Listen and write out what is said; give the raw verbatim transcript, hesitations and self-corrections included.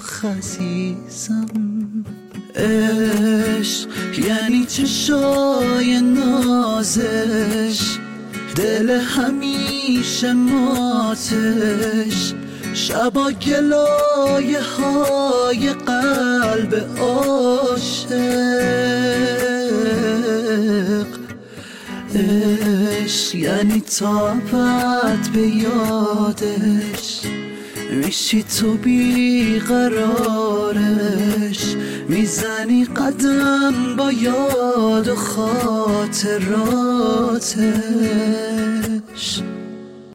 آخ عزیزم. عشق یعنی چشای نازش، دل همیشه ماتش، شبا گلایه های قلب عاشق. عشق یعنی طاقت به یادش، میشی تو بیقرارش، میزنی قدم با یاد و خاطراتش.